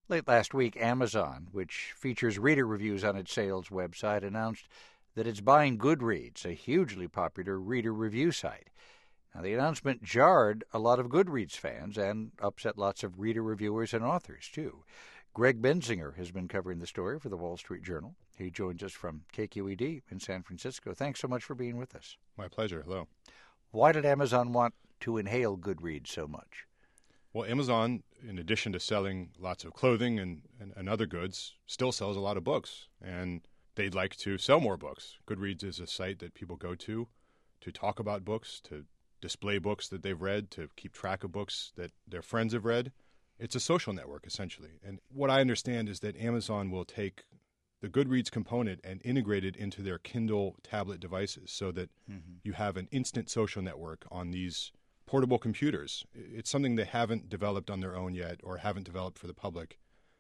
Late last week, Amazon, which features reader reviews on its sales website, announced that it's buying Goodreads, a hugely popular reader review site. Now, the announcement jarred a lot of Goodreads fans and upset lots of reader reviewers and authors, too. Greg Benzinger has been covering the story for the Wall Street Journal. He joins us from KQED in San Francisco. Thanks so much for being with us. My pleasure. Hello. Why did Amazon want to inhale Goodreads so much? Well, Amazon, in addition to selling lots of clothing and other goods, still sells a lot of books, and they'd like to sell more books. Goodreads is a site that people go to talk about books, to display books that they've read, to keep track of books that their friends have read. It's a social network, essentially. And what I understand is that Amazon will take the Goodreads component and integrate it into their Kindle tablet devices so that you have an instant social network on these portable computers. It's something they haven't developed on their own yet or haven't developed for the public.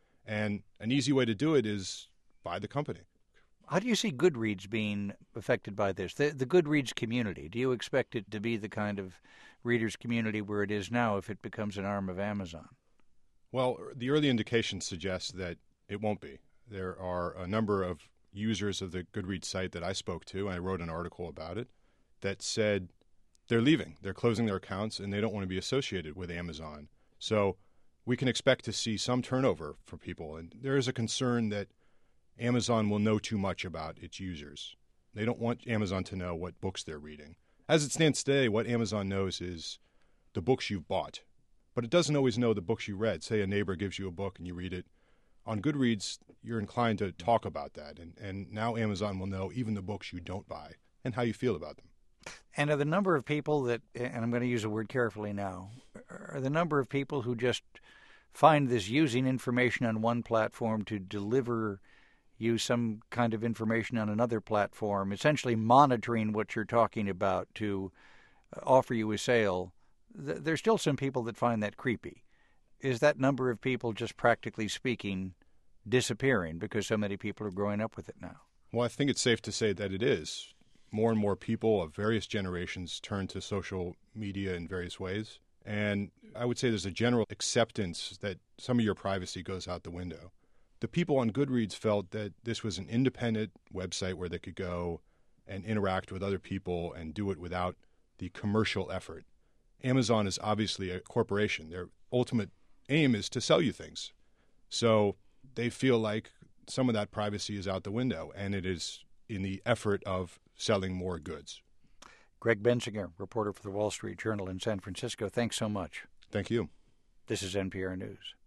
And an easy way to do it is buy the company. How do you see Goodreads being affected by this? The Goodreads community, do you expect it to be the kind of readers' community where it is now if it becomes an arm of Amazon? Well, the early indications suggest that it won't be. There are a number of users of the Goodreads site that I spoke to, and I wrote an article about it, that said they're leaving. They're closing their accounts, and they don't want to be associated with Amazon. So we can expect to see some turnover for people. And there is a concern that Amazon will know too much about its users. They don't want Amazon to know what books they're reading. As it stands today, what Amazon knows is the books you've bought. But it doesn't always know the books you read. Say a neighbor gives you a book and you read it. On Goodreads, you're inclined to talk about that. And now Amazon will know even the books you don't buy and how you feel about them. And are the number of people that, and I'm going to use the word carefully now, are the number of people who just find this using information on one platform to deliver you some kind of information on another platform, essentially monitoring what you're talking about to offer you a sale, there's still some people that find that creepy. Is that number of people, just practically speaking, disappearing because so many people are growing up with it now? Well, I think it's safe to say that it is. More and more people of various generations turn to social media in various ways. And I would say there's a general acceptance that some of your privacy goes out the window. The people on Goodreads felt that this was an independent website where they could go and interact with other people and do it without the commercial effort. Amazon is obviously a corporation. Their ultimate aim is to sell you things. So they feel like some of that privacy is out the window, and it is in the effort of selling more goods. Greg Benzinger, reporter for the Wall Street Journal in San Francisco, thanks so much. Thank you. This is NPR News.